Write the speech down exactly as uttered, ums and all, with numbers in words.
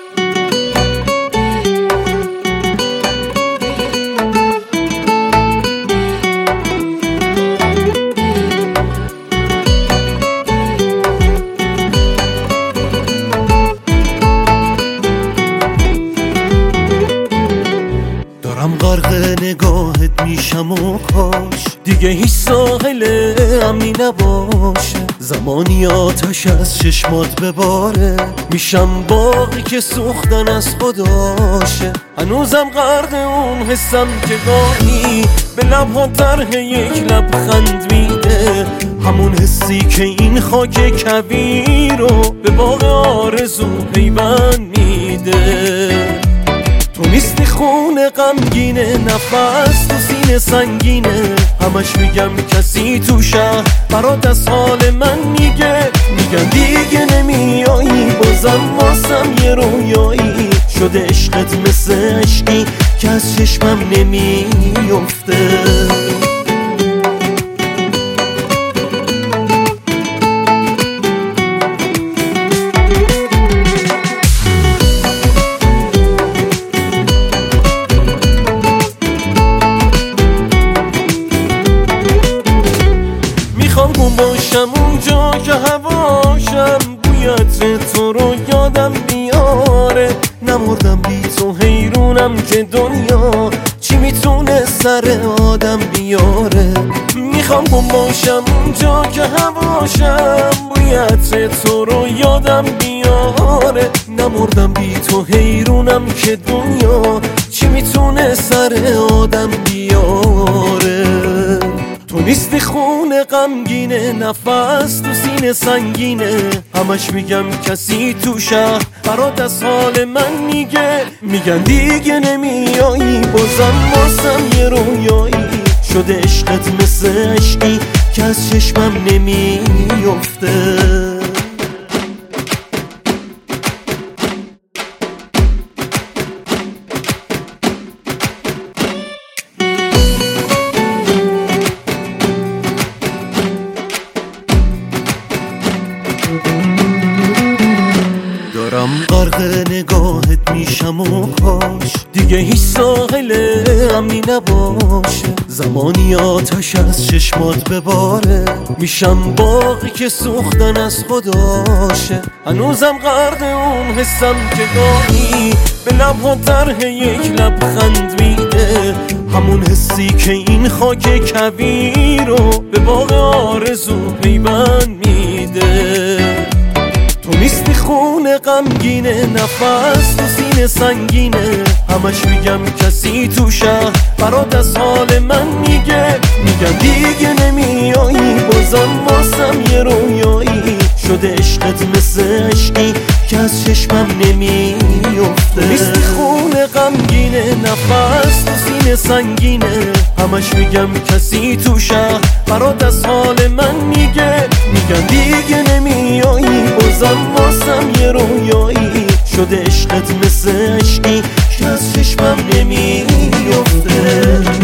غرق نگاهت میشم و کاش دیگه هیچ ساحل امنی نباشه. زمانی آتش از چشمات بباره، میشم باقی که سوختن از خداشه. هنوزم غرق اون حسم که گاهی به لبها طرح یک لبخند میده، همون حسی که این خاک کویر رو به باغ آرزو پیوند میده. تو نیستی خون غمگینه، نفس تو سینه سنگینه، همش میگم کسی تو شهر برات از حال من میگه. میگن دیگه نمیایی، بازم واسم یه رویایی شده عشقت مثل عشقی که از چشمم نمیفته. میخوام باشم اونجا که هواشم بوی عطر تو رو یادم بیاره. نمردم بی تو، حیرونم که دنیا چی میتونه سر آدم بیاره. میخوام باشم اونجا که هواشم بوی عطر تو رو یادم بیاره. نمردم بی تو، حیرونم که دنیا چی میتونه سر آدم بیاره. تو نیستی خون غمگینه، نفس تو سینه سنگینه، همش میگم کسی تو شهر برات از حال من میگه. میگن دیگه نمیایی، بازم واسم یه رویایی شده عشقت مثل عشقی که از چشمم نمیفته. دارم غرق نگاهت میشم و کاش دیگه هیچ ساحل امنی نباشه. زمانی آتش از چشمات بباره، میشم باقی که سوختن از خداشه. هنوزم غرق اون حسم که گاهی به لبها طرح یک لبخند میده، همون حسی که این خاک کویر رو به باغ آرزو پیوند میده. تو نیستی خون غمگینه، نفس تو سینه سنگینه، همش میگم کسی تو شهر برات از حال من میگه. میگم دیگه نمیایی، بازم واسم یه رویایی شده عشقت مثل عشقی که از چشمم نمیفته. تو نیستی خون غمگینه، نفس تو سینه سنگینه، همش میگم کسی تو شهر برات از حال من میگه. میگم دیگه نمیایی، بازم واسم یه رویایی شده عشقت مثل عشقی که از چشمم نمیفته.